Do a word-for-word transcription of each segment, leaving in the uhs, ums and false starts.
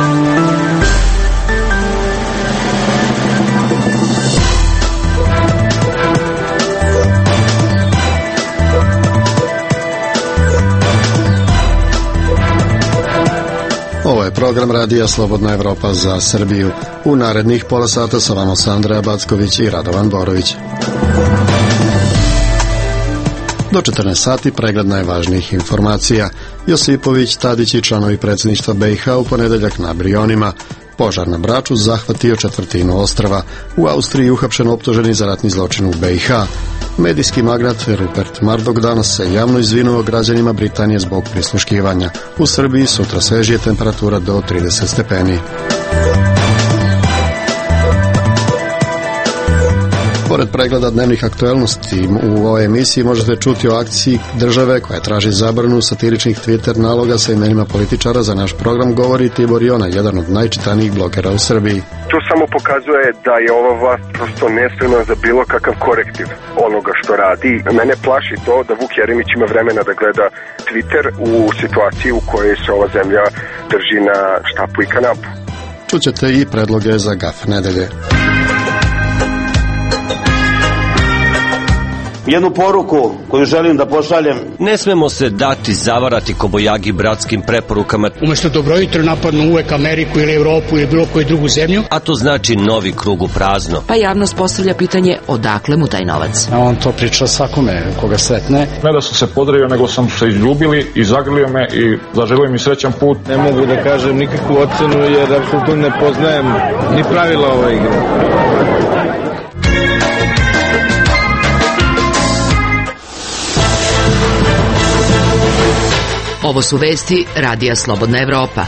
Ovo je program Radija Slobodna Evropa za Srbiju. U narednih pola sata sa vama Sandra Backović i Radovan Borović. Do četrnaest sati pregled najvažnijih informacija. Josipović, Tadić i članovi predsjedništva B i H u ponedeljak na Brionima. Požar na Braču zahvatio četvrtinu ostrva. U Austriji uhapšen optuženi za ratni zločin u B i H. Medijski magnat Rupert Murdoch danas se javno izvinuo građanima Britanije zbog prisluškivanja. U Srbiji sutra svežije temperatura do trideset stepeni. Pored pregleda dnevnih aktuelnosti, u ovoj emisiji možete čuti o akciji države koja traži zabranu satiričnih Twitter naloga sa imenima političara. Za naš program govori Tibor Jona, jedan od najčitanijih blogera u Srbiji. To samo pokazuje da je ova vlast prosto nespremna za bilo kakav korektiv onoga što radi. Mene plaši to da Vuk Jeremić ima vremena da gleda Twitter u situaciji u kojoj se ova zemlja drži na štapu i kanapu. Čućete i predloge za gaf nedelje. Jednu poruku koju želim da pošaljem. Ne smemo se dati zavarati kobojagi bratskim preporukama. Umesto dobro jutro napadnu uvek Ameriku ili Evropu ili bilo koju drugu zemlju. A to znači novi krug u prazno. Pa javnost postavlja pitanje odakle mu taj novac. A on to priča svakome koga sretne. Ne da sam se podravio, nego sam se izljubili i zagrlio me i zaželio mi srećan put. Ne mogu da kažem nikakvu ocenu jer apsolutno ne poznajem ni pravila ove igre. Ovo su vesti Radija Slobodna Evropa.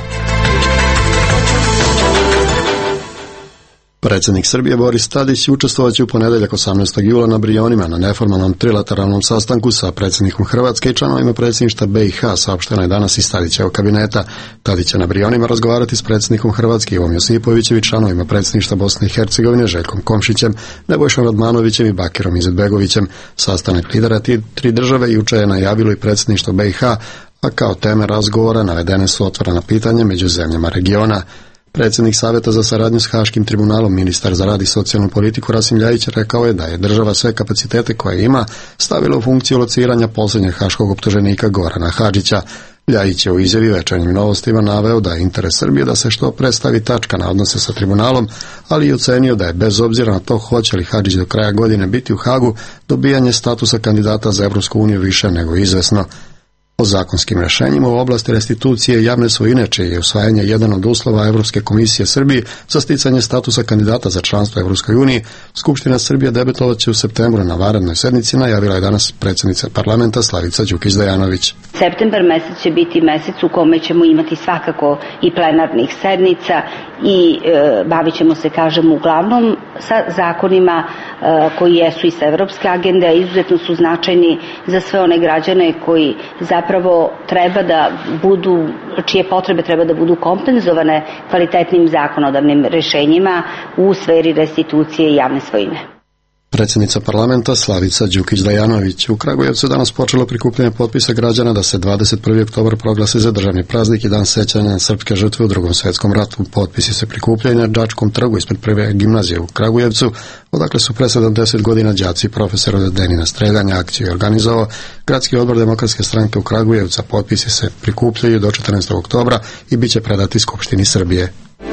Predsjednik Srbije Boris Tadić učestvovaće u ponedeljak osamnaestog jula na Brionima na neformalnom trilateralnom sastanku sa predsjednikom Hrvatske i članovima predsjedništva B i H, saopšteno je danas iz Tadićevog kabineta. Tadić će na Brionima razgovarati s predsjednikom Hrvatske Ivom Josipovićem i članovima predsjedništva Bosne i Hercegovine Željkom Komšićem, Nebojšom Radmanovićem i Bakirom Izetbegovićem. Sastanak lidera tri države juče je najavilo i predsjedništvo B i H, a kao teme razgovora navedene su otvorena pitanja među zemljama regiona. Predsjednik Savjeta za saradnju s Haškim tribunalom, ministar za rad i socijalnu politiku Rasim Ljajić rekao je da je država sve kapacitete koje ima stavila u funkciju lociranja posljednjeg haškog optuženika Gorana Hadžića. Ljajić je u izjavi Večernjim novostima naveo da je interes Srbije da se što pre stavi tačka na odnose sa tribunalom, ali i ocenio da je bez obzira na to hoće li Hadžić do kraja godine biti u Hagu, dobijanje statusa kandidata za Evropsku uniju više nego izvesno. O zakonskim rješenjima u oblasti restitucije javne svojine, čije je usvajanje jedan od uslova Evropske komisije Srbiji za sticanje statusa kandidata za članstvo Evropskoj uniji, Skupština Srbije debetovat će u septembru na vanrednoj sednici, najavila je danas predsjednica parlamenta Slavica Đukić-Dejanović. Septembar mesec će biti mesec u kome ćemo imati svakako i plenarnih sednica i e, bavit ćemo se, kažem, uglavnom sa zakonima e, koji jesu iz evropske agende, a izuzetno su značajni za sve one građane koji zapravo treba da budu, čije potrebe treba da budu kompenzovane kvalitetnim zakonodavnim rešenjima u sferi restitucije i javne svojine. Predsjednica parlamenta Slavica Đukić-Dejanović. U Kragujevcu danas počelo prikupljanje potpisa građana da se dvadeset prvi oktobar proglasi za državni praznik i dan sećanja na srpske žrtve u Drugom svjetskom ratu. Potpisi se prikupljaju na Đačkom trgu ispred prve gimnazije u Kragujevcu, odakle su pre sedamdeset godina đaci i profesori odvedeni na streljanje. Akciju je organizovao Gradski odbor Demokratske stranke u Kragujevca. Potpisi se prikupljaju do četrnaestog oktobra i bit će predati Skupštini Srbije.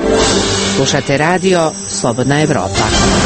Slušate radio Slobodna Evropa.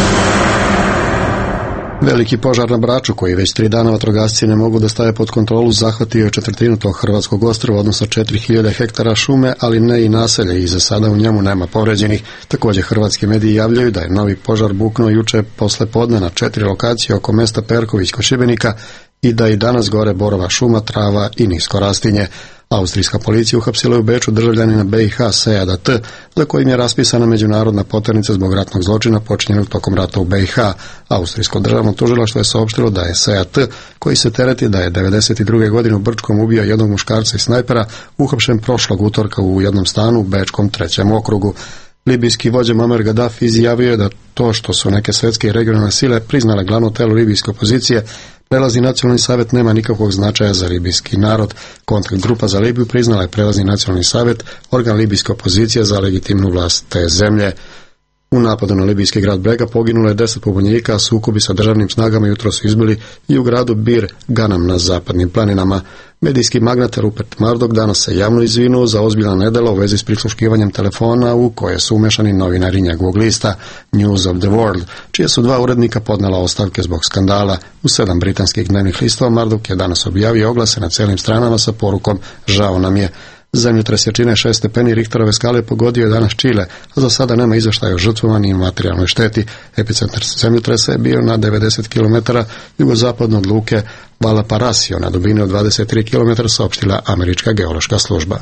Veliki požar na Braču, koji već tri dana vatrogasci ne mogu da stave pod kontrolu, zahvatio je četvrtinu tog hrvatskog ostrva, odnosno četiri hiljade hektara šume, ali ne i naselje, i za sada u njemu nema povređenih. Također hrvatski mediji javljaju da je novi požar buknuo juče posle podne na četiri lokacije oko mesta Perković kod Šibenika i da i danas gore borova šuma, trava i nisko rastinje. Austrijska policija uhapsila je u Beču državljanina B i H Seada T, za kojim je raspisana međunarodna poternica zbog ratnog zločina počinjenog tokom rata u B i H. Austrijsko državno tužilaštvo je saopštilo da je Sead T, koji se tereti da je devedeset druge godine u Brčkom ubio jednog muškarca i snajpera, uhapšen prošlog utorka u jednom stanu u Bečkom trećem okrugu. Libijski vođa Muammar Gaddafi izjavio je da to što su neke svetske i regionalne sile priznale glavno telo libijske opozicije Prelazni nacionalni savjet nema nikakvog značaja za libijski narod. Kontakt grupa za Libiju priznala je prelazni nacionalni savjet, organ libijske opozicije za legitimnu vlast te zemlje. U napadu na libijski grad Brega poginulo je deset pobunjenika, a sukobi sa državnim snagama jutro su izbili i u gradu Bir Ganam na zapadnim planinama. Medijski magnat Rupert Murdoch danas se javno izvinuo za ozbiljna nedjela u vezi s prisluškivanjem telefona u koje su umešani novinari njegovog lista News of the World, čije su dva urednika podnela ostavke zbog skandala. U sedam britanskih dnevnih listova Murdoch je danas objavio oglase na celim stranama sa porukom "Žao nam je". Zemljotres jačine šest stepeni Richterove skale pogodio je danas Čile, a za sada nema izvještaja o žrtvama ni materijalnoj šteti. Epicentar zemljotresa je bio na devedeset kilometara jugozapadno od luke Valparaiso na dubini od dvadeset tri kilometra, saopštila Američka geološka služba.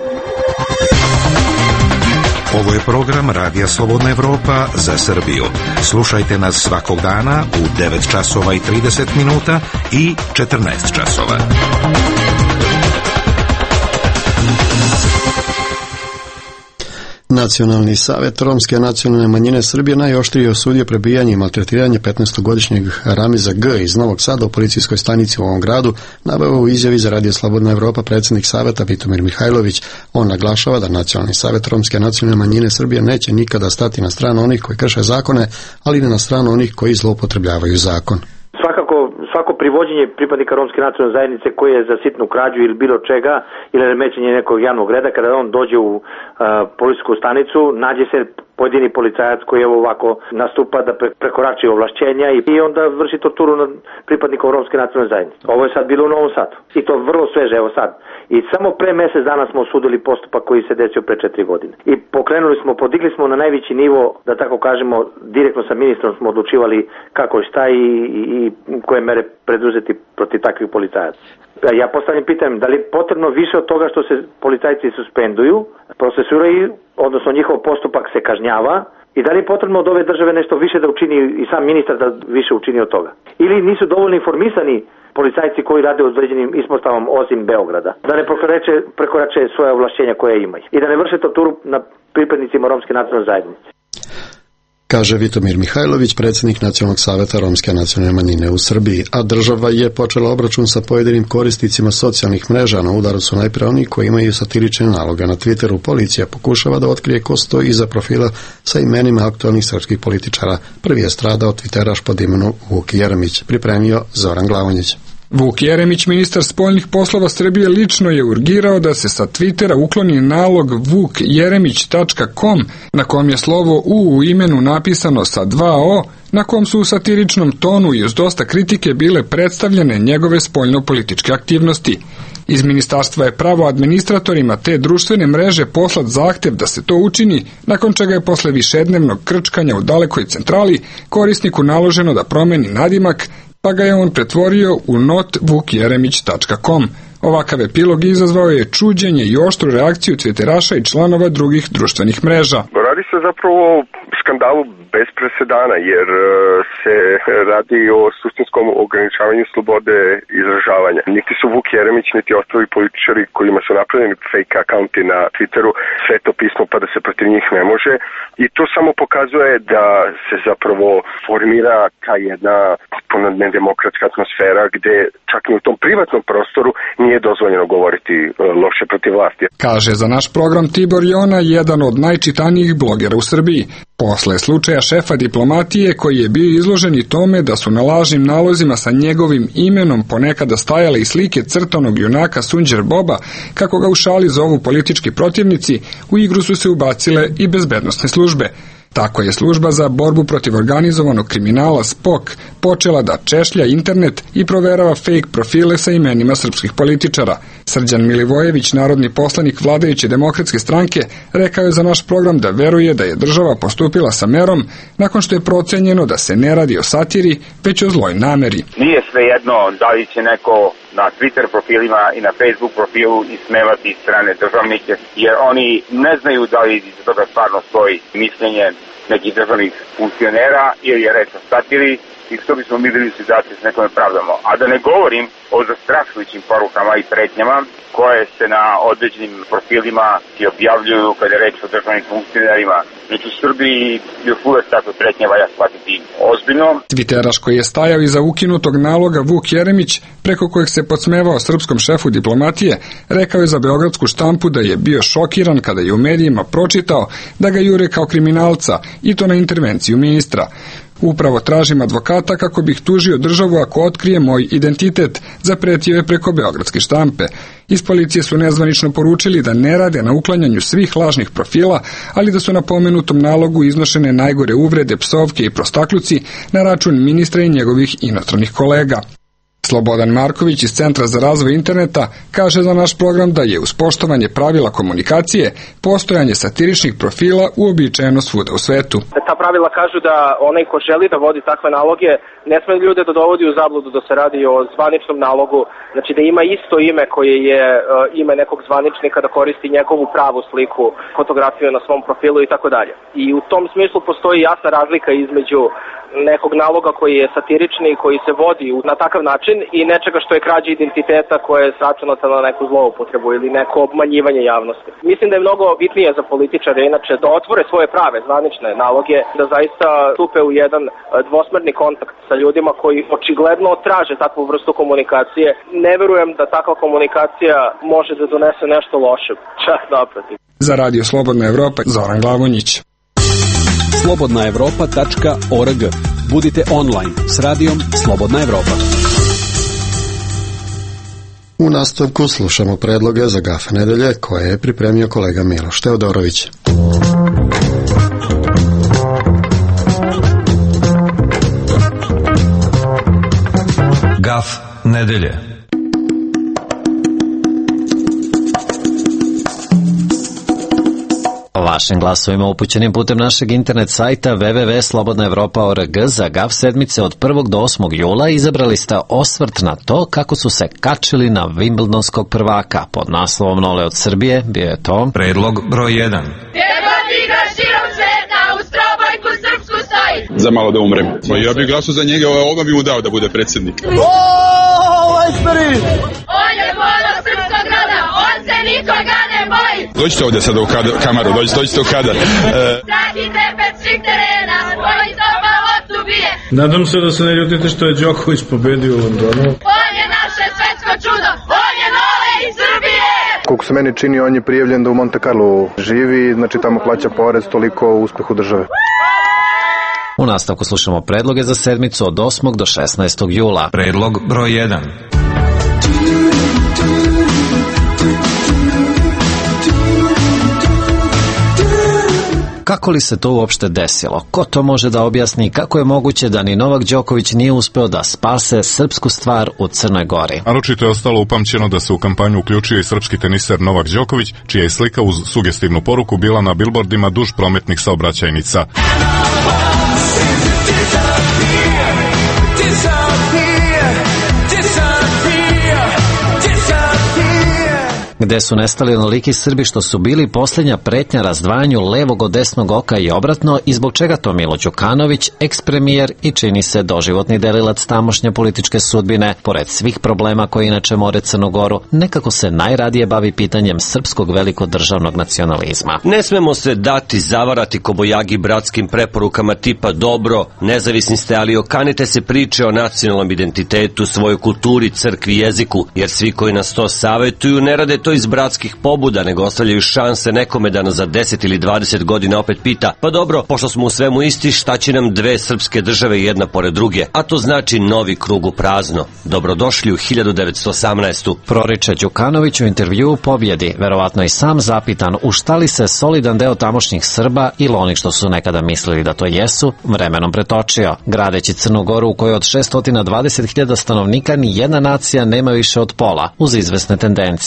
Ovo je program Radija Slobodna Evropa za Srbiju. Slušajte nas svakog dana u devet časova i trideset minuta i četrnaest časova. Nacionalni savjet romske nacionalne manjine Srbije najoštrije osudio prebijanje i maltretiranje petnaestogodišnjeg Ramiza G. iz Novog Sada u policijskoj stanici u ovom gradu, naveo u izjavi za Radio Slobodna Evropa predsjednik savjeta Vitomir Mihajlović. On naglašava da Nacionalni savjet romske nacionalne manjine Srbije neće nikada stati na stranu onih koji krše zakone, ali ne na stranu onih koji zloupotrebljavaju zakon. Svakako, svako privođenje pripadnika romske nacionalne zajednice koji je za sitnu krađu ili bilo čega, ili remećenje nekog javnog reda, kada on dođe u uh, policijsku stanicu, nađe se pojedini policajac koji evo ovako nastupa da pre, prekorači ovlašćenja i, i onda vrši torturu nad pripadnikom romske nacionalne zajednice. Ovo je sad bilo u Novom Sadu. I to vrlo sveže, evo sad. I samo pre mjesec dana smo osudili postupak koji se desio pre četiri godine. I pokrenuli smo, podigli smo na najveći nivo, da tako kažemo, direktno sa ministrom smo odlučivali kako i šta i, i, i koje mere preduzeti protiv takvih policajaca. Ja postavljam pitanje, da li je potrebno više od toga što se policajci suspenduju, procesuiraju, odnosno njihov postupak se kažnjava, i da li je potrebno od ove države nešto više da učini i sam ministar da više učini od toga? Ili nisu dovoljno informisani policajci koji rade u određenim ispostavom osim Beograda, da ne prekorače, prekorače svoje ovlašćenja koje imaju i da ne vrše torturu na pripadnicima romske nacionalne zajednice. Kaže Vitomir Mihajlović, predsjednik Nacionalnog savjeta romske nacionalne manjine u Srbiji, a država je počela obračun sa pojedinim korisnicima socijalnih mreža. Na udaru su najprije oni koji imaju satirične naloge. Na Twitteru policija pokušava da otkrije ko stoji iza profila sa imenima aktualnih srpskih političara. Prvi je stradao Twitteraš pod imenom Vuk Jeremić, pripremio Zoran Glavonjić. Vuk Jeremić, ministar spoljnih poslova Srbije, lično je urgirao da se sa Twittera ukloni nalog vuk jeremić tačka com, na kom je slovo U u imenu napisano sa dva O, na kom su u satiričnom tonu i uz dosta kritike bile predstavljene njegove spoljno-političke aktivnosti. Iz ministarstva je pravo administratorima te društvene mreže poslat zahtev da se to učini, nakon čega je posle višednevnog krčkanja u dalekoj centrali korisniku naloženo da promeni nadimak, pa ga je on pretvorio u not vuk jeremić tačka com. Ovakav epilog izazvao je čuđenje i oštru reakciju Twitteraša i članova drugih društvenih mreža. Radi se zapravo o skandalu bez presedana, jer se radi o suštinskom ograničavanju slobode izražavanja. Niti su Vuk Jeremić, niti ostali političari kojima su napravljeni fake akaunti na Twitteru sveto pismo pa da se protiv njih ne može. I to samo pokazuje da se zapravo formira ta jedna potpuno nedemokratska atmosfera gde čak i u tom privatnom prostoru nije dozvoljeno govoriti loše protiv vlasti. Kaže za naš program Tibor Jona, jedan od najčitanijih blogera u Srbiji. Posle slučaja šefa diplomatije koji je bio izložen i tome da su na lažnim nalozima sa njegovim imenom ponekada stajale i slike crtanog junaka Sunđer Boba, kako ga u šali zovu politički protivnici, u igru su se ubacile i bezbednosne službe. Tako je služba za borbu protiv organizovanog kriminala S P O K počela da češlja internet i proverava fake profile sa imenima srpskih političara. Srđan Milivojević, narodni poslanik vladajuće demokratske stranke, rekao je za naš program da veruje da je država postupila sa merom nakon što je procenjeno da se ne radi o satiri, već o zloj nameri. Nije svejedno da li će neko na Twitter profilima i na Facebook profilu ismevati strane državnike, jer oni ne znaju da li iz toga stvarno stoji mišljenje nekih državnih funkcionera ili je reč o satiri i što bismo mi bili u situaciji da se nekome pravdamo. A da ne govorim o zastrašujućim porukama i pretnjama koje se na određenim profilima ti objavljuju kada je reč o državnim funkcionerima. Znači u Srbiji još uvek takve pretnje valja shvatiti ozbiljno. Twitteraš koji je stajao iza ukinutog naloga Vuk Jeremić, preko kojeg se podsmevao srpskom šefu diplomatije, rekao je za beogradsku štampu da je bio šokiran kada je u medijima pročitao da ga jure kao kriminalca i to na intervenciju ministra. Upravo tražim advokata kako bih tužio državu ako otkrije moj identitet, zapretio je preko beogradske štampe. Iz policije su nezvanično poručili da ne rade na uklanjanju svih lažnih profila, ali da su na pomenutom nalogu iznošene najgore uvrede, psovke i prostakluci na račun ministra i njegovih inostranih kolega. Slobodan Marković iz Centra za razvoj interneta kaže za naš program da je uz poštovanje pravila komunikacije postojanje satiričnih profila uobičajeno svuda u svetu. Ta pravila kažu da onaj ko želi da vodi takve naloge ne sme ljude da dovodi u zabludu da se radi o zvaničnom nalogu, znači da ima isto ime koje je uh, ime nekog zvaničnika, da koristi njegovu pravu sliku, fotografiju na svom profilu i tako dalje. I u tom smislu postoji jasna razlika između nekog naloga koji je satirični i koji se vodi na takav način i nečega što je krađa identiteta koje je sračunato na neku zloupotrebu ili neko obmanjivanje javnosti. Mislim da je mnogo bitnije za političare inače da otvore svoje prave zvanične naloge, da zaista stupe u jedan dvosmerni kontakt sa ljudima koji očigledno traže takvu vrstu komunikacije. Ne verujem da takva komunikacija može da donese nešto loše, čak naprotiv. Za Radio Slobodna Evropa, Zoran Glavonjić. slobodna evropa tačka org. Budite online s radijom Slobodna Evropa. U nastavku slušamo predloge za Gaf nedelje koje je pripremio kolega Miloš Teodorović. Gaf nedelje. Vašim glasovima upućenim putem našeg internet sajta w w w tačka slobodna evropa tačka org za Gaf sedmice od prvog do osmog jula izabrali ste osvrt na to kako su se kačili na Wimbledonskog prvaka. Pod naslovom Nole od Srbije bio je to predlog broj jedan. Treba ti igra širom sveta, uz trobojku srpsku stoji. Za malo da umrem. Pa ja bih glasao za njega, ovo bi mu dao da bude predsjednik. On je ponos srpskog roda, on se nikoga ne boji. Dođite ovdje sad u kameru, dođite, dođite u kadar. Strah i trepet svih terena, svoj soba od ubije. Nadam se da se ne ljutite što je Đoković pobedio u Londonu. On je naše svetsko čudo, on je Nole iz Srbije. Koliko se meni čini, on je prijavljen da u Monte Carlo živi, znači tamo plaća porez, toliko o uspehu države. U nastavku slušamo predloge za sedmicu od osmog do šesnaestog jula. Predlog broj jedan. Kako li se to uopšte desilo? Ko to može da objasni kako je moguće da ni Novak Đoković nije uspeo da spase srpsku stvar u Crnoj Gori? Naročito je ostalo upamćeno da se u kampanju uključio i srpski teniser Novak Đoković, čija je slika uz sugestivnu poruku bila na bilbordima duž prometnih saobraćajnica. Gde su nestali onoliki Srbi što su bili posljednja pretnja razdvajanju levog od desnog oka i obratno i zbog čega to Milo Đukanović, eks-premijer i čini se doživotni delilac tamošnje političke sudbine, pored svih problema koje inače more Crnu Goru, nekako se najradije bavi pitanjem srpskog velikodržavnog nacionalizma. Ne smemo se dati zavarati kobojagi bratskim preporukama tipa dobro, nezavisni ste, ali okanite se priče o nacionalnom identitetu, svojoj kulturi, crkvi, jeziku, jer svi koji nas to savjetuju ne rade to iz bratskih pobuda, nego ostavljaju šanse nekome da nas za deset ili dvadeset godina opet pita, pa dobro, pošto smo u svemu isti, šta će nam dve srpske države jedna pored druge, a to znači novi krug u prazno. Dobrodošli u hiljadu devetsto osamnaestu. Proriče Đukanović u intervju u Pobjedi, verovatno i sam zapitan u šta li se solidan deo tamošnjih Srba ili onih što su nekada mislili da to jesu, vremenom pretočio, gradeći Crnu Goru u kojoj od šeststo dvadeset hiljada stanovnika ni jedna nacija nema više od pola, uz izvesne tendencije.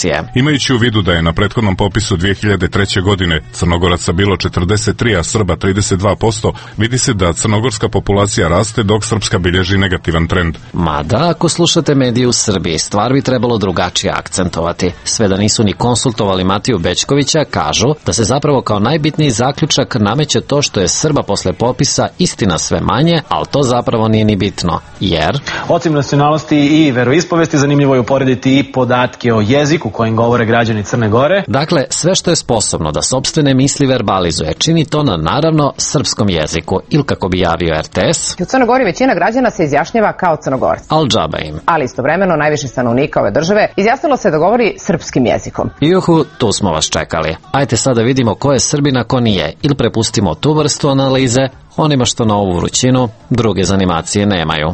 Imajući u vidu da je na prethodnom popisu dve hiljade treće. godine Crnogoraca bilo četrdeset tri, a Srba trideset dva posto, vidi se da crnogorska populacija raste dok srpska bilježi negativan trend. Mada, ako slušate medije u Srbiji, stvar bi trebalo drugačije akcentovati. Sve da nisu ni konsultovali Matiju Bećkovića, kažu da se zapravo kao najbitniji zaključak nameće to što je Srba posle popisa istina sve manje, ali to zapravo nije ni bitno, jer... Osim nacionalnosti i veroispovesti, zanimljivo je uporediti i podatke o jeziku kojim govore građani Crne Gore. Dakle, sve što je sposobno da sopstvene misli verbalizuje, čini to na naravno srpskom jeziku, ili kako bi javio er te es. U Crnoj Gori većina građana se izjašnjava kao Crnogorci. Al džaba im. Ali istovremeno najviše stanovnika ove države izjasnilo se da govori srpskim jezikom. Juhu, tu smo vas čekali. Ajte sada vidimo ko je Srbin, a ko nije, ili prepustimo tu vrstu analize onima što na ovu vrućinu druge zanimacije nemaju.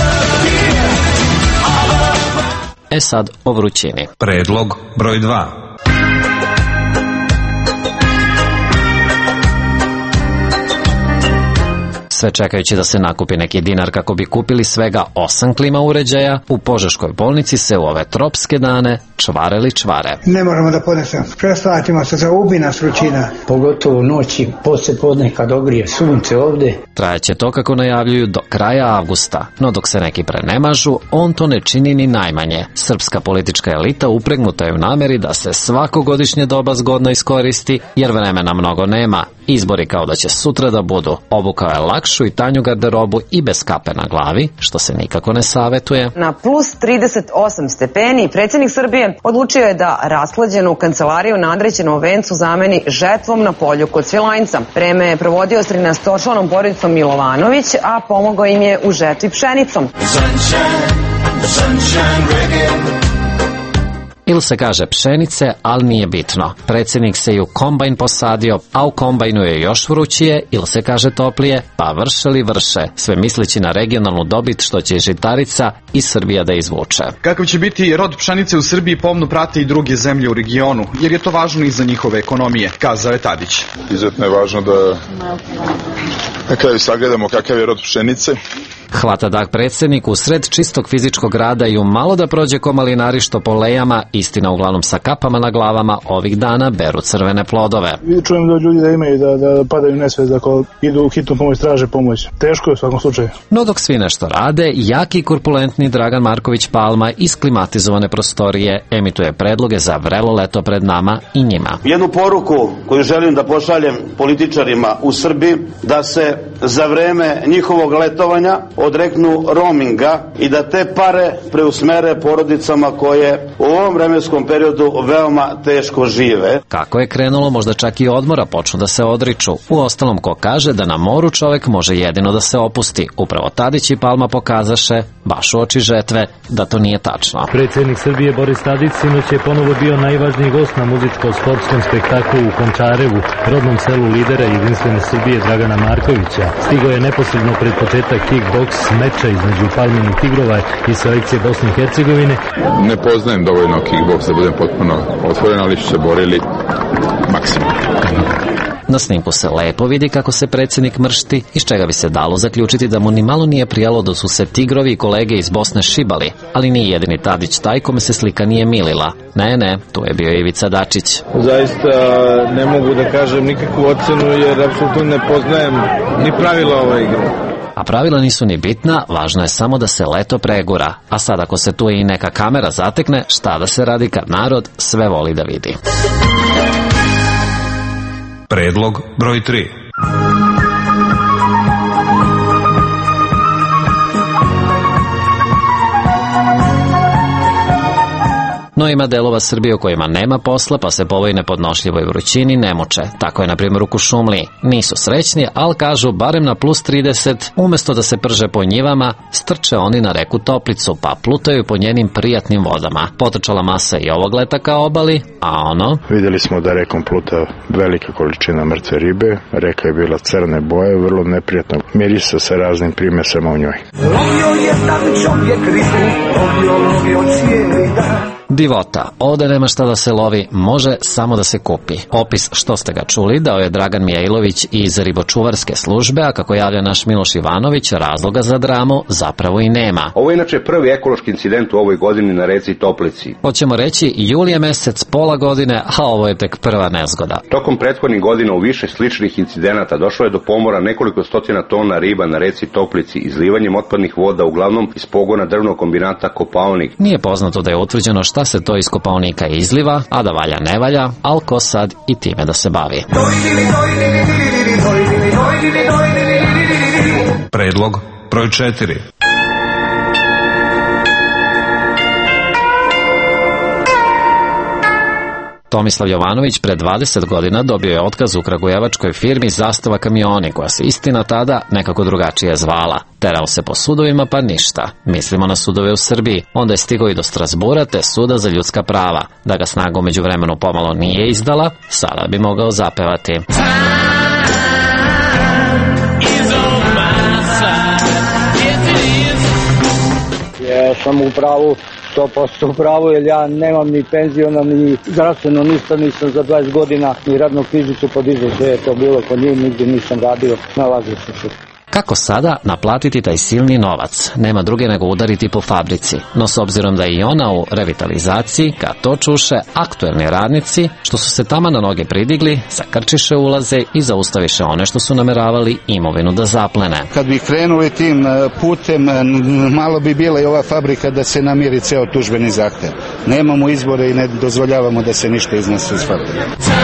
E sad o vrućini. Predlog broj dva. Sve čekajući da se nakupi neki dinar kako bi kupili svega osam klima uređaja, u Požeškoj bolnici se u ove tropske dane čvareli čvare. Ne moramo da podnesemo. Prestatimo se, zaubi nas vrućina. Pogotovo noći, posle podne kad ogrije sunce ovde. Trajaće to kako najavljuju do kraja avgusta, no dok se neki prenemažu, on to ne čini ni najmanje. Srpska politička elita upregnuta je u nameri da se svakogodišnje doba zgodno iskoristi, jer vremena mnogo nema. Izbori kao da će sutra da budu. Obukao je lakšu i tanju garderobu i bez kape na glavi, što se nikako ne savetuje. Na plus trideset osam stepeni predsjednik Srbije odlučio je da rashlađenu kancelariju na Andrećenom vencu zameni žetvom na polju kod Svilajnca. Vreme je provodio s trinaestočlanom porodicom Milovanović, a pomogao im je u žetvi pšenicom. Sunshine, sunshine reggae. Ili se kaže pšenice, ali nije bitno. Predsjednik se i u kombajn posadio, a u kombajnu je još vrućije, ili se kaže toplije, pa vrše li vrše, sve misleći na regionalnu dobit što će žitarica i Srbija da izvuče. Kakav će biti rod pšenice u Srbiji pomno prate i druge zemlje u regionu, jer je to važno i za njihove ekonomije, kazao je Tadić. Izuzetno je važno da na kraju sagledamo kakav je rod pšenice. Hvata dah predsjednik u sred čistog fizičkog rada i u malo da prođe ko malinari što po lejama, istina uglavnom sa kapama na glavama, ovih dana beru crvene plodove. Čujem da ljudi da imaju, da, da padaju nesvest ako idu u hitnu pomoć, traže pomoć. Teško je u svakom slučaju. No dok svi nešto rade, jaki i korpulentni Dragan Marković Palma iz klimatizovane prostorije emituje predloge za vrelo leto pred nama i njima. Jednu poruku koju želim da pošaljem političarima u Srbiji, da se za vreme njihovog letovanja odreknu roaminga i da te pare preusmere porodicama koje u ovom vremenskom periodu veoma teško žive. Kako je krenulo, možda čak i odmora počnu da se odriču. U ostalom, ko kaže da na moru čovek može jedino da se opusti. Upravo Tadić i Palma pokazaše, baš u oči žetve, da to nije tačno. Predsjednik Srbije Boris Tadić sinoć je ponovo bio najvažniji gost na muzičko-sportskom spektaklu u Končarevu, rodnom selu lidera Jedinstvene Srbije Dragana Markovića. Stigao je neposredno pred početak kickboks meča između Palminih Tigrova i selekcije Bosne i Hercegovine. Ne poznajem dovoljno kickboks da budem potpuno otvoren, ali su se borili maksimalno. Na snimku se lepo vidi kako se predsjednik mršti, iz čega bi se dalo zaključiti da mu ni malo nije prijalo da su se Tigrovi i kolege iz Bosne šibali, ali nije jedini Tadić taj kome se slika nije milila. Ne, ne, tu je bio Ivica Dačić. Zaista ne mogu da kažem nikakvu ocenu jer apsolutno ne poznajem ni pravila ove igre. A pravila nisu ni bitna, važno je samo da se leto pregura. A sad ako se tu i neka kamera zatekne, šta da se radi kad narod sve voli da vidi. Predlog broj tri. No ima delova Srbije u kojima nema posla, pa se po ovoj nepodnošljivoj vrućini ne muče. Tako je, na primjer, u Kušumliji. Nisu srećni, ali kažu, barem na plus trideset, umesto da se prže po njivama, strče oni na reku Toplicu, pa plutaju po njenim prijatnim vodama. Potrčala masa i ovog leta ka obali, a ono... Vidjeli smo da rekom pluta velika količina mrtve ribe, reka je bila crne boje, vrlo neprijatno mirisa sa raznim primesama u njoj. Lovio je tam čovjek ribu, lovio, lovio cijeli dan. Divota, ovde nema šta da se lovi, može samo da se kupi. Opis što ste ga čuli dao je Dragan Mijailović iz ribočuvarske službe, a kako javlja naš Miloš Ivanović, razloga za dramu zapravo i nema. Ovo je inače prvi ekološki incident u ovoj godini na reci Toplici. Hoćemo reći, jul je mesec, pola godine, a ovo je tek prva nezgoda. Tokom prethodnih godina u više sličnih incidenata došlo je do pomora nekoliko stotina tona riba na reci Toplici izlivanjem otpadnih voda, uglavnom iz pogona drvnog kombinata Kopaonik. Nije poznato da je utvrđeno šta se to iz Kopaonika izliva, a da valja ne valja, ali ko sad i time da se bavi. Predlog broj četiri. Tomislav Jovanović pre dvadeset godina dobio je otkaz u kragujevačkoj firmi Zastava kamioni, koja se istina tada nekako drugačije zvala. Terao se po sudovima pa ništa. Mislimo na sudove u Srbiji. Onda je stigao i do Strasbura te suda za ljudska prava. Da ga snaga umeđu vremenu pomalo nije izdala, sada bi mogao zapevati. Ja sam u pravu, sto posto u pravu, jer ja nemam ni penziona, ni zdravstveno, ništa nisam za dvadeset godina, ni radnu knjižicu podizao, sve je to bilo kod njih, nigdje nisam radio, nalazio sam se. Kako sada naplatiti taj silni novac? Nema druge nego udariti po fabrici. No s obzirom da je i ona u revitalizaciji, kad to čuše aktuelni radnici, što su se tamo na noge pridigli, zakrčiše ulaze i zaustaviše one što su nameravali imovinu da zaplene. Kad bi krenuli tim putem, malo bi bila i ova fabrika da se namiri ceo tužbeni zahtev. Nemamo izbore i ne dozvoljavamo da se ništa iznosi iz fabrike.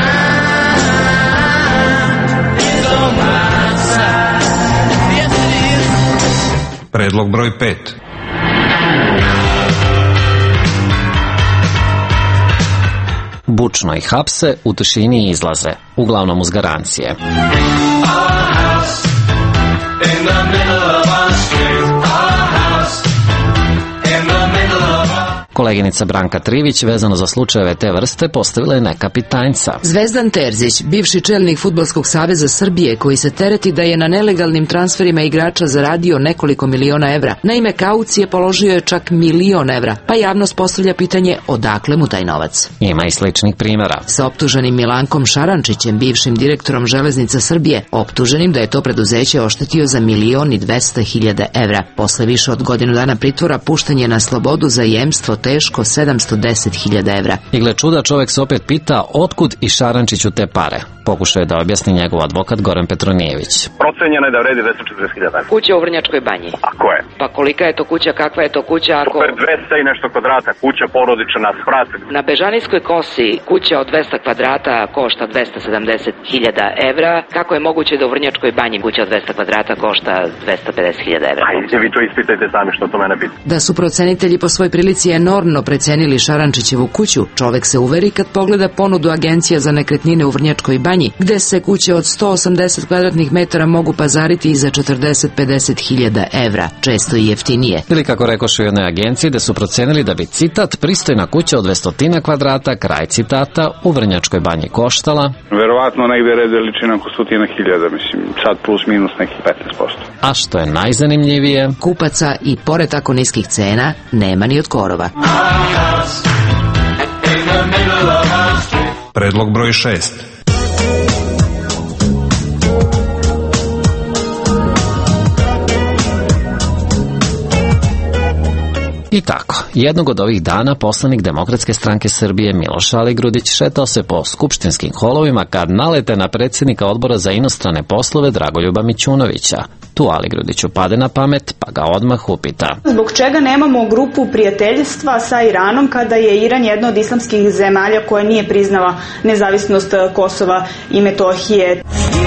Predlog broj pet. Bučno ih hapse, u tišini izlaze, uglavnom uz garancije. Koleginica Branka Trivić, vezano za slučajeve te vrste, postavila je neka pitanjca. Zvezdan Terzić, bivši čelnik Fudbalskog saveza Srbije, koji se tereti da je na nelegalnim transferima igrača zaradio nekoliko miliona evra. Na ime kaucije položio je čak milion evra, pa javnost postavlja pitanje odakle mu taj novac. Ima i sličnih primjera. Sa optuženim Milankom Šarančićem, bivšim direktorom Železnica Srbije, optuženim da je to preduzeće oštetio za milion i dvesta hiljada evra. Posle više od godinu dana pritvora pušten je na slobodu za jemstvo teško sedamsto deset hiljada evra. I gle čuda, čovek se opet pita otkud i Šarančiću te pare. Pokušao je da objasni njegov advokat Goran Petronijević. Procenjeno je da vredi dvesta četrdeset hiljada. Kuća u Vrnjačkoj banji. A ko je? Pa kolika je to kuća, kakva je to kuća ako... Super dvesta i nešto kvadrata, kuća porodična, sprat. Na Bežanijskoj kosi kuća od dvesta kvadrata košta dvesta sedamdeset hiljada evra. Kako je moguće da u Vrnjačkoj banji kuća od dvesta kvadrata košta dvesta pedeset hiljada evra? Ajde, vi to ispitajte sami što to mene pita. Da su procenitelji po svoj prilici enormno precenili Šarančićevu kuću, čovek se uveri kad pogleda ponudu agencija za nekretnine u Vrnjačkoj banji, gde se kuće od sto osamdeset kvadratnih metara mogu pazariti i za četrdeset do pedeset hiljada evra, često i jeftinije. Ili kako rekošu u jednoj agenciji da su procenili da bi, citat, pristojna kuća od dvesta kvadrata, kraj citata, u Vrnjačkoj banji koštala... Verovatno negde red veličina oko stotina hiljada, mislim, sad plus minus nekih petnaest posto. A što je najzanimljivije... Kupaca i pored tako niskih cena nema ni od korova. Predlog broj šest. I tako, jednog od ovih dana poslanik Demokratske stranke Srbije Miloš Aligrudić šetao se po skupštinskim holovima kad nalete na predsjednika odbora za inostrane poslove Dragoljuba Mićunovića. Tu Aligrudiću pade na pamet, pa ga odmah upita. Zbog čega nemamo grupu prijateljstva sa Iranom kada je Iran jedna od islamskih zemalja koja nije priznala nezavisnost Kosova i Metohije?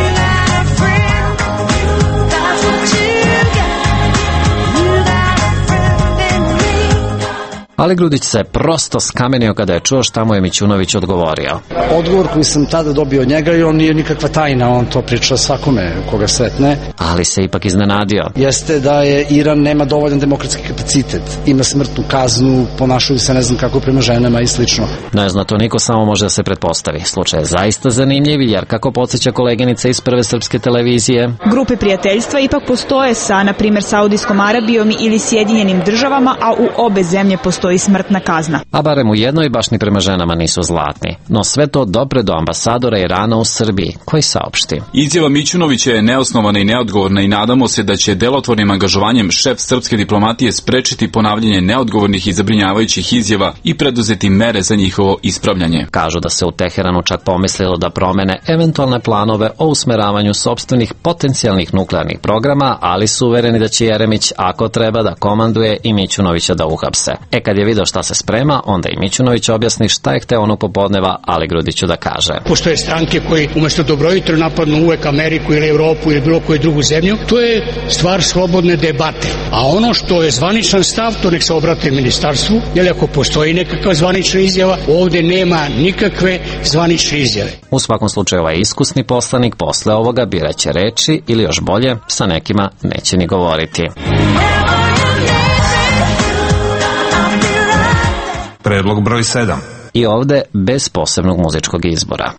Aligrudić se prosto skamenio kada je čuo šta mu je Mićunović odgovorio. Odgovor koji sam tada dobio od njega i on nije nikakva tajna, on to priča svakome koga sretne. Ali se ipak iznenadio. Jeste da je Iran nema dovoljan demokratski kapacitet, ima smrtnu kaznu, ponašaju se ne znam kako prema ženama i slično. Ne zna to niko, samo može da se pretpostavi. Slučaj je zaista zanimljiv, jer kako podsjeća koleginica iz Prve srpske televizije, grupe prijateljstva ipak postoje sa, na primjer, Saudijskom Arabijom ili Sjedinjenim državama, a u obe zemlje postoje postoji smrtna kazna. A barem u jednoj baš ni prema ženama nisu zlatni. No sve to dopre do ambasadora Irana u Srbiji, koji saopšti. Izjava Mićunovića je neosnovana i neodgovorna i nadamo se da će delotvornim angažovanjem šef srpske diplomatije sprečiti ponavljanje neodgovornih i zabrinjavajućih izjava i preduzeti mere za njihovo ispravljanje. Kažu da se u Teheranu čak pomislilo da promene eventualne planove o usmeravanju sopstvenih potencijalnih nuklearnih programa, ali su uvereni da će Jeremić, ako treba, da komanduje i Mićunovića da uhapse. E kad je video šta se sprema, onda i Mićunović objasni šta je hteo onog popodneva, ali Grudiću da kaže. Postoje stranke koji umesto dobro jutro napadnu uvek Ameriku ili Evropu ili bilo koju drugu zemlju. To je stvar slobodne debate. A ono što je zvaničan stav, to nek se obrate ministarstvu, jer ako postoji nekakva zvanična izjava, ovde nema nikakve zvanične izjave. U svakom slučaju ovaj iskusni poslanik posle ovoga biraće reči ili još bolje, sa nekima neće ni govoriti. Predlog broj sedam. I ovde bez posebnog muzičkog izbora.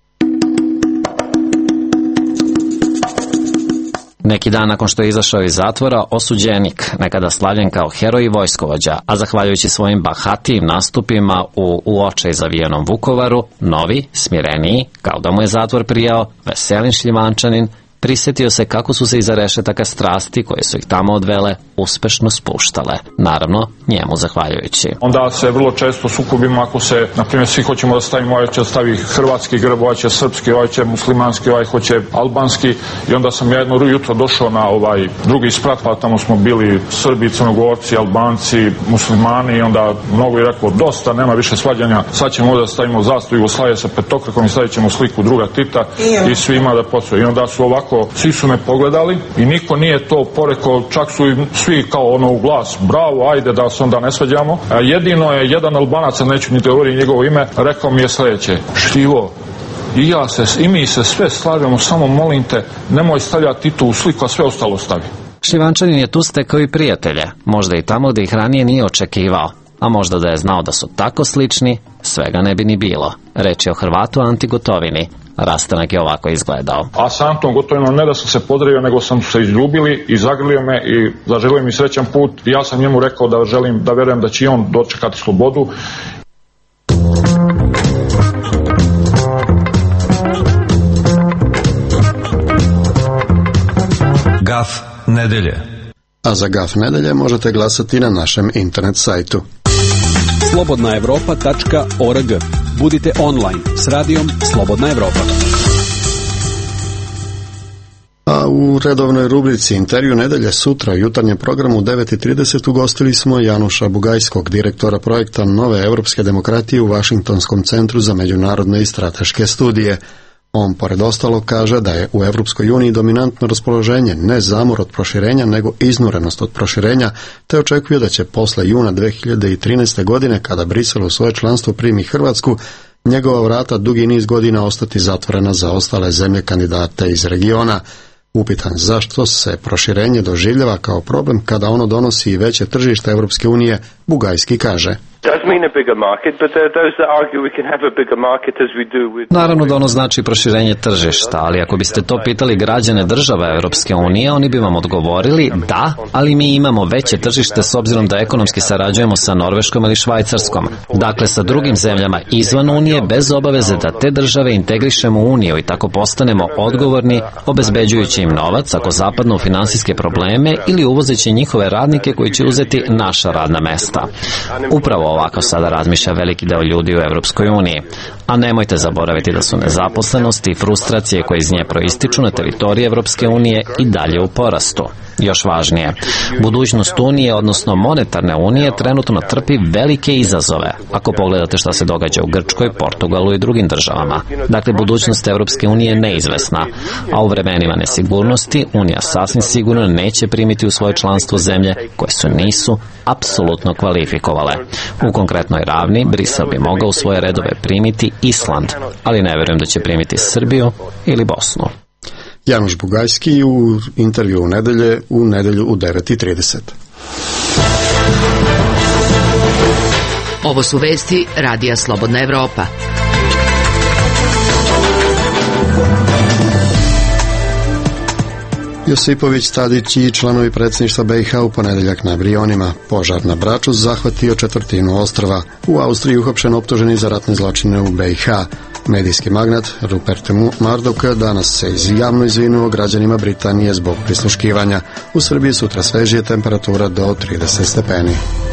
Neki dan nakon što je izašao iz zatvora, osuđenik, nekada slavljen kao heroj i vojskovođa, a zahvaljujući svojim bahatijim nastupima u u očaj zavijenom Vukovaru, novi, smireniji, kao da mu je zatvor prijao, veselin Šljivančanin, prisjetio se kako su se iza rešetaka strasti koje su ih tamo odvele uspešno spuštale. Naravno, njemu zahvaljujući. Onda se vrlo često sukobimo ako se, na primjer, svi hoćemo da stavimo, ovaj će stavi hrvatski grb, ovaj će srpski, ovaj će muslimanski, ovaj hoće albanski, i onda sam ja jedno jutro došao na ovaj drugi sprat, pa tamo smo bili Srbi, Crnogorci, Albanci, muslimani, i onda mnogo je rekao, dosta, nema više svađanja, sad ćemo da stavimo zastavu Jugoslavije sa petokrakom i stavit ćemo sliku druga Tita i svima da posvoje. I onda su ovako, svi su me pogledali i niko nije to porekao, čak su i svi kao ono u glas, bravo, ajde da se onda ne svađamo. A jedino je jedan Albanac, neću ni teoriji njegovo ime, rekao mi je sledeće: Štivo, i ja se, i mi se sve slažemo, samo molim te, nemoj stavljati Titu u sliku, a sve ostalo stavi. Šljivančanin je tu stekao i prijatelje, možda i tamo gde ih ranije nije očekivao, a možda da je znao da su tako slični, svega ne bi ni bilo. Reč je o Hrvatu Anti Gotovini. Rastanak je ovako izgledao. A sa Antom Gotovinom ne da sam se pozdravio, nego sam se izljubili i zagrlio me i zaželio mi srećan put. I ja sam njemu rekao da želim, da verujem da će on dočekati slobodu. Gaf nedelje. A za Gaf nedelje možete glasati na našem internet sajtu slobodna evropa tačka org. Budite online s radijom Slobodna Evropa. A u redovnoj rubrici Intervju nedelje sutra u jutarnjem programu u devet i trideset ugostili smo Januša Bugajskog, direktora projekta Nove evropske demokratije u Vašingtonskom centru za međunarodne i strateške studije. On, pored ostalog, kaže da je u Evropskoj uniji dominantno raspoloženje, ne zamor od proširenja, nego iznurenost od proširenja, te očekuje da će posle juna dve hiljade trinaeste. godine, kada Brisel u svoje članstvo primi Hrvatsku, njegova vrata dugi niz godina ostati zatvorena za ostale zemlje kandidate iz regiona. Upitan zašto se proširenje doživljava kao problem kada ono donosi i veće tržište Evropske unije, Bugajski kaže: Naravno da ono znači proširenje tržišta, ali ako biste to pitali građane država Evropske unije, oni bi vam odgovorili da, ali mi imamo veće tržište s obzirom da ekonomski sarađujemo sa Norveškom ili Švajcarskom. Dakle, sa drugim zemljama izvan Unije, bez obaveze da te države integrišemo u Uniju i tako postanemo odgovorni, obezbeđujući im novac ako zapadnu u finansijske probleme ili uvozeći njihove radnike koji će uzeti naša radna mesta. Upravo ovako sada razmišlja veliki deo ljudi u Evropskoj uniji. A nemojte zaboraviti da su nezaposlenost i frustracije koje iz nje proističu na teritoriji Evropske unije i dalje u porastu. Još važnije, budućnost Unije, odnosno monetarne unije, trenutno trpi velike izazove, ako pogledate šta se događa u Grčkoj, Portugalu i drugim državama. Dakle, budućnost Evropske unije je neizvesna, a u vremenima nesigurnosti Unija sasvim sigurno neće primiti u svoje članstvo zemlje koje su nisu apsolutno kvalifikovale. U konkretnoj ravni, Brisel bi mogao u svoje redove primiti Island, ali ne verujem da će primiti Srbiju ili Bosnu. Januš Bugajski u intervju u nedelje u nedelju u devet i trideset. Ovo su vesti Radija Slobodna Evropa. Josipović, Tadić i članovi predsjedništva B i H u ponedeljak na Brionima. Požar na Braču zahvatio četvrtinu ostrva. U Austriji uhapšen optuženi za ratne zločine u B i H. Medijski magnat Rupert Murdoch danas se javno izvinuo građanima Britanije zbog prisluškivanja. U Srbiji sutra svežije, temperatura do trideset stepeni.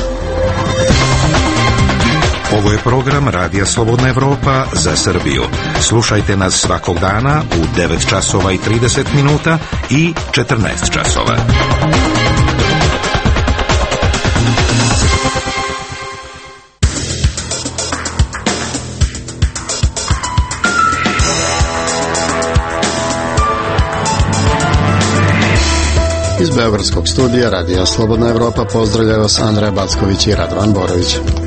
Ovo je program Radija Slobodna Evropa za Srbiju. Slušajte nas svakog dana u devet časova i trideset minuta i četrnaest časova. Iz beogradskog studija Radija Slobodna Evropa pozdravljaju vas Andreja Backović i Radovan Borović.